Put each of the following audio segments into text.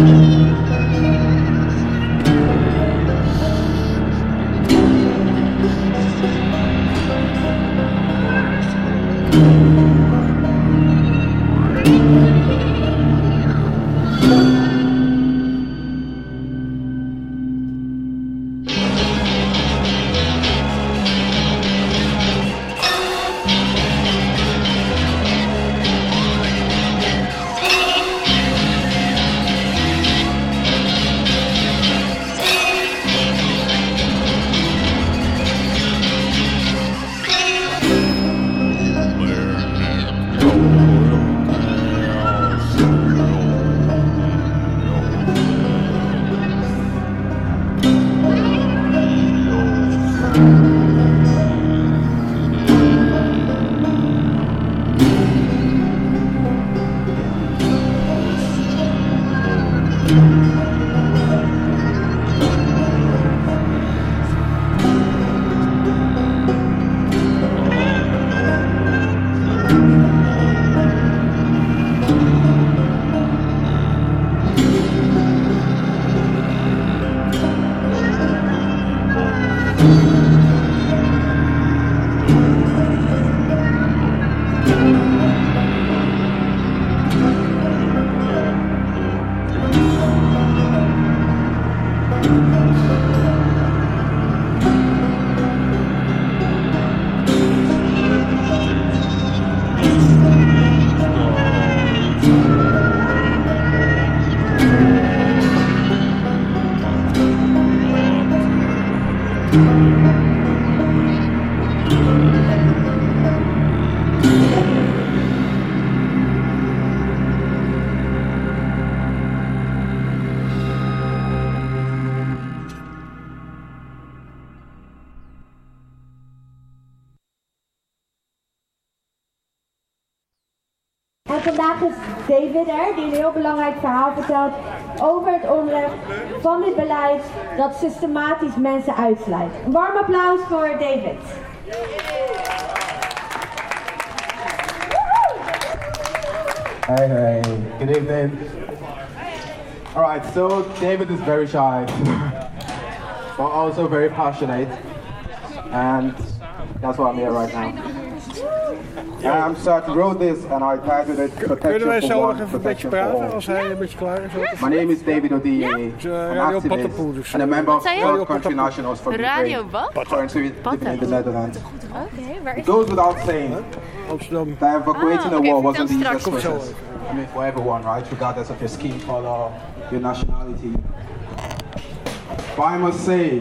En vandaag is David er, die een heel belangrijk verhaal vertelt over het onrecht van dit beleid dat systematisch mensen uitsluit. Een warm applaus voor David. Hey, good evening. Alright, so David is very shy, but also very passionate, and that's why I'm here right now. So I wrote this and I titled it Protection for One, Protection for All. My name is David Odie, an activist and a member of World Country Nationals for Ukraine, currently living in the Netherlands. It goes without saying that evacuating a war wasn't the easiest process. I mean, for everyone, right? Regardless of your skin color, your nationality. But I must say,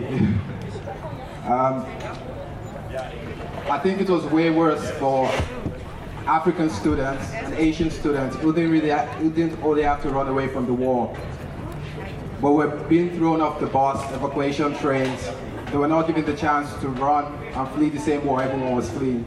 I think it was way worse for African students and Asian students who didn't only have to run away from the war, but were being thrown off the bus, evacuation trains. They were not given the chance to run and flee the same war everyone was fleeing.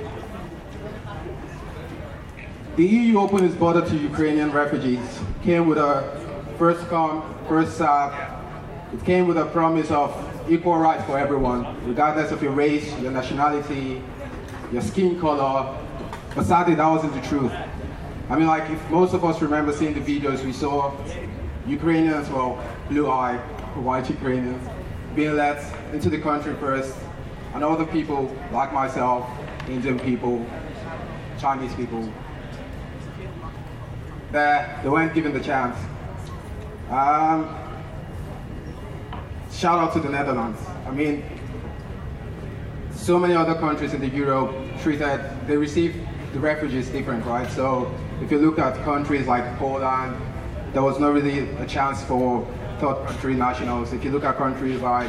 The EU opened its border to Ukrainian refugees. Came with a first come, first served. It came with a promise of equal rights for everyone, regardless of your race, your nationality, your skin color. But sadly, that wasn't the truth. I mean, like, if most of us remember seeing the videos, we saw Ukrainians, well, blue-eyed, white Ukrainians, being let into the country first, and other people like myself, Indian people, Chinese people, they weren't given the chance. Shout out to the Netherlands. I mean, so many other countries in the Europe they receive the refugees different, right? So if you look at countries like Poland, there was not really a chance for third country nationals. If you look at countries like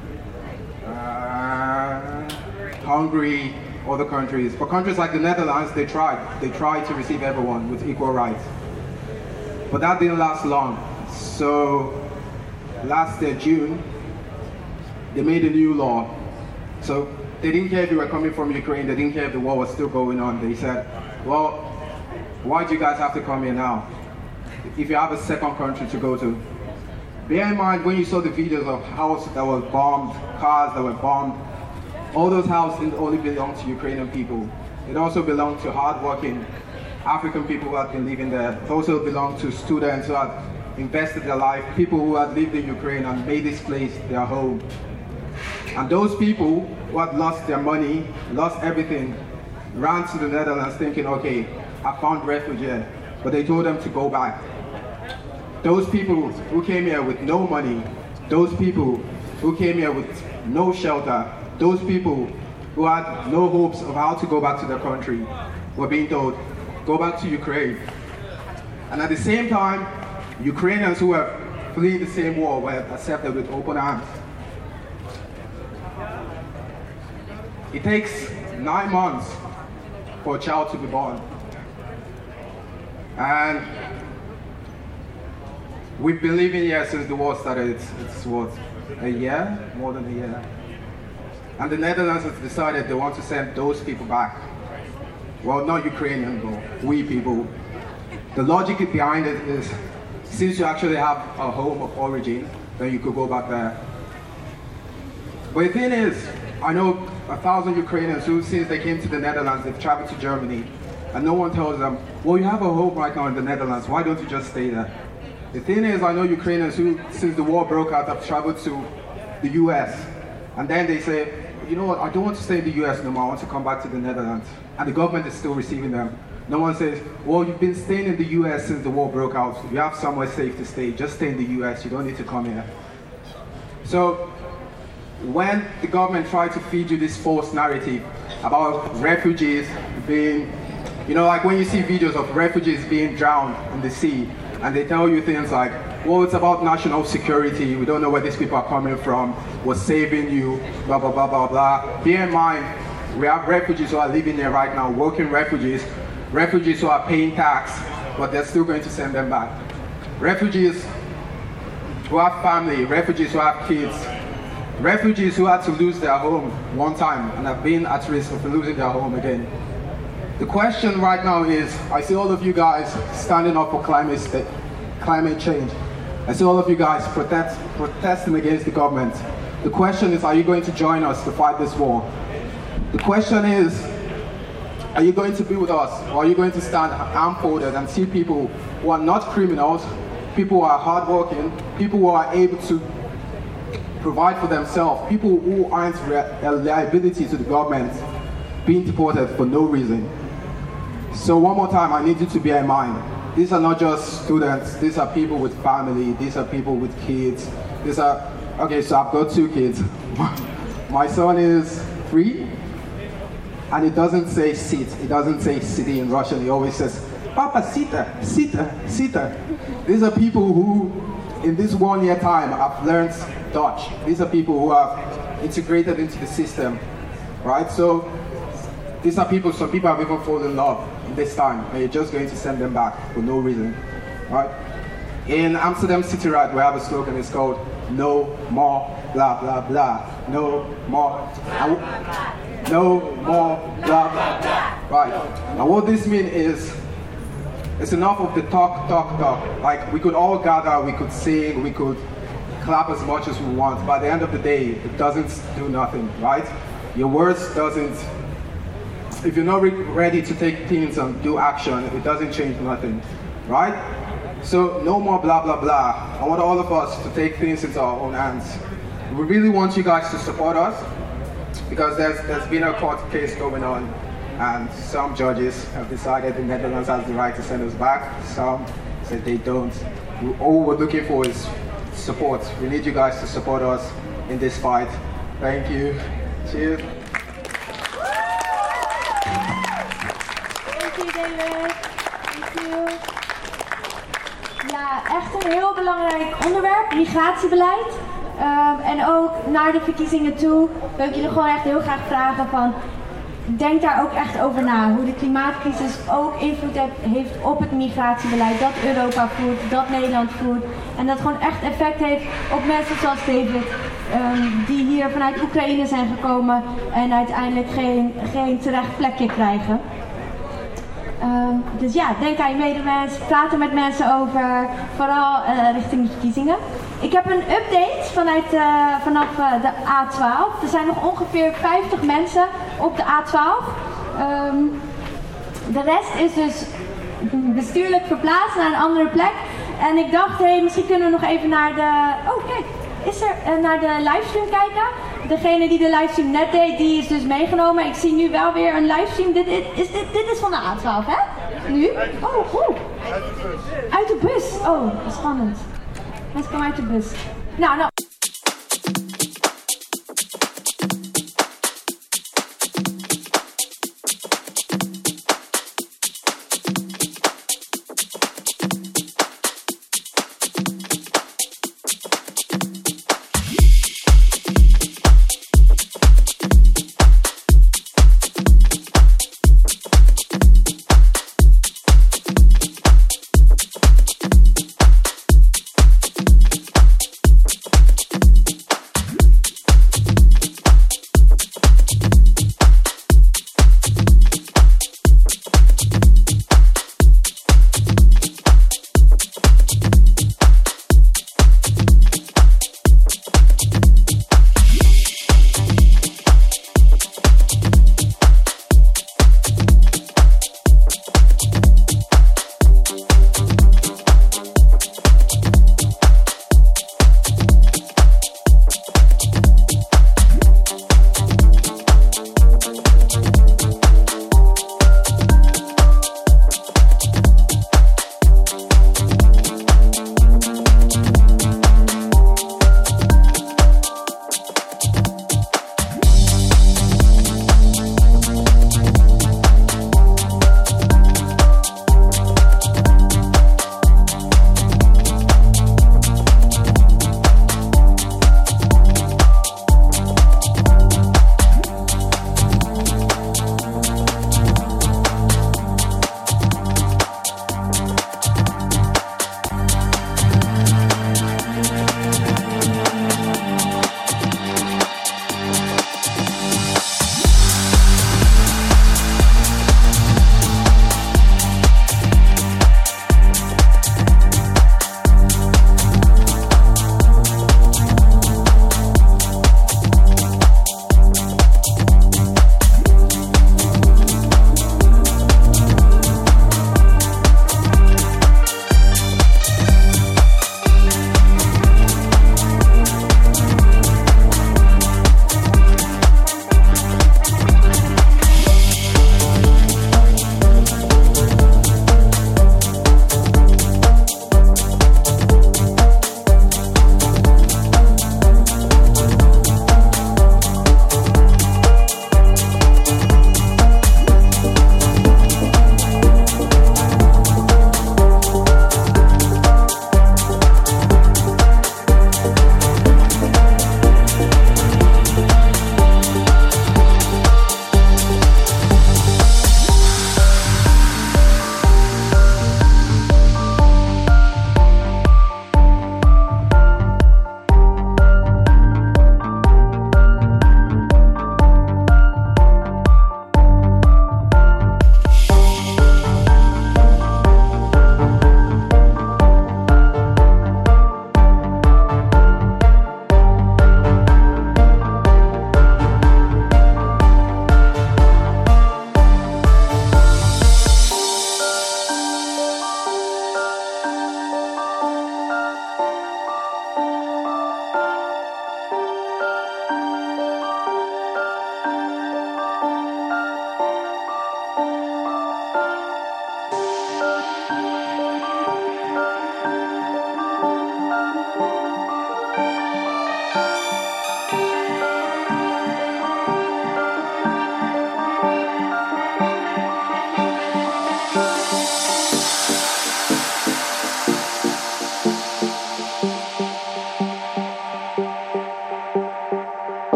Hungary, other countries, but countries like the Netherlands, they tried to receive everyone with equal rights. But that didn't last long. So last year, June, they made a new law. So they didn't care if you were coming from Ukraine, they didn't care if the war was still going on. They said, well, why do you guys have to come here now if you have a second country to go to? Bear in mind, when you saw the videos of houses that were bombed, cars that were bombed, all those houses didn't only belong to Ukrainian people. It also belonged to hardworking African people who had been living there. It also belonged to students who had invested their life, people who had lived in Ukraine and made this place their home. And those people who had lost their money, lost everything, ran to the Netherlands thinking, okay, I found refuge here, but they told them to go back. Those people who came here with no money, those people who came here with no shelter, those people who had no hopes of how to go back to their country, were being told, go back to Ukraine. And at the same time, Ukrainians who were fleeing the same war were accepted with open arms. It takes 9 months for a child to be born. And we've been living here since the war started. It's what, a year? More than a year. And the Netherlands has decided they want to send those people back. Well, not Ukrainian, but we people. The logic behind it is, since you actually have a home of origin, then you could go back there. But the thing is, I know 1,000 Ukrainians who, since they came to the Netherlands, they've traveled to Germany, and no one tells them, well, you have a home right now in the Netherlands, why don't you just stay there? The thing is, I know Ukrainians who, since the war broke out, have traveled to the US, and then they say, you know what, I don't want to stay in the US no more, I want to come back to the Netherlands. And the government is still receiving them. No one says, well, you've been staying in the US since the war broke out, you have somewhere safe to stay, just stay in the US, you don't need to come here. So, when the government tried to feed you this false narrative about refugees being, you know, like when you see videos of refugees being drowned in the sea, and they tell you things like, well, it's about national security, we don't know where these people are coming from, we're saving you, blah, blah, blah, blah, blah. Bear in mind, we have refugees who are living there right now, working refugees who are paying tax, but they're still going to send them back. Refugees who have family, refugees who have kids, refugees who had to lose their home one time and have been at risk of losing their home again. The question right now is, I see all of you guys standing up for climate change. I see all of you guys protesting against the government. The question is, are you going to join us to fight this war? The question is, are you going to be with us, or are you going to stand arm-folded and see people who are not criminals, people who are hardworking, people who are able to provide for themselves, people who aren't a liability to the government, being deported for no reason? So one more time, I need you to bear in mind, these are not just students, these are people with family, these are people with kids, these are, okay, so I've got 2 kids. My son is 3, and it doesn't say sit, it doesn't say city in Russian, he always says, Papa, sita, sita, sita. These are people who, in this 1 year time, have learned Dutch. These are people who have integrated into the system, right? So, these are people, some people have even fallen in love in this time, and you're just going to send them back for no reason, right? In Amsterdam City Ride, we have a slogan, it's called, no more blah, blah, blah. No more, no more blah, blah, blah. Right, and what this means is, it's enough of the talk, talk, talk. Like, we could all gather, we could sing, we could clap as much as we want, but at the end of the day, it doesn't do nothing, right? Your words doesn't, if you're not ready to take things and do action, it doesn't change nothing, right? So no more blah, blah, blah. I want all of us to take things into our own hands. We really want you guys to support us, because there's been a court case going on, and some judges have decided the Netherlands has the right to send us back. Some said they don't. All we're looking for is support. We need you guys to support us in this fight. Thank you. Cheers. Thank you, David. Thank you. Ja, echt een heel belangrijk onderwerp, migratiebeleid. En ook naar de verkiezingen toe wil ik jullie gewoon echt heel graag vragen van, denk daar ook echt over na. Hoe de klimaatcrisis ook invloed heeft op het migratiebeleid dat Europa voert, dat Nederland voert. En dat gewoon echt effect heeft op mensen zoals David, die hier vanuit Oekraïne zijn gekomen en uiteindelijk geen terecht plekje krijgen. Dus ja, denk aan je medemens, praat er met mensen over, vooral richting de verkiezingen. Ik heb een update vanaf de A12. Er zijn nog ongeveer 50 mensen op de A12. De rest is dus bestuurlijk verplaatst naar een andere plek. En ik dacht, misschien kunnen we nog even naar de... Oh, kijk, is er naar de livestream kijken? Degene die de livestream net deed, die is dus meegenomen. Ik zie nu wel weer een livestream. Dit is van de A12, hè? Nu? Oh, goed. Uit de bus. Oh, spannend. Mensen komen uit de bus. Nou.